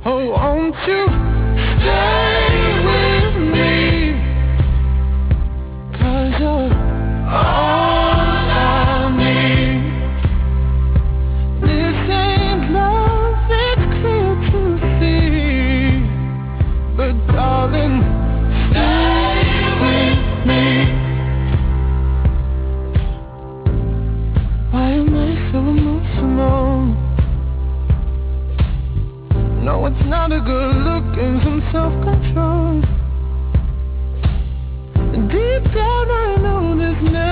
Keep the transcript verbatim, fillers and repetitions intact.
Oh, won't you stay with me? 'Cause you're all I need. This ain't love, it's clear to see. But darling, stay with me. Why am I so emotional? No, it's not a good look and some self-control. Deep down I know there's never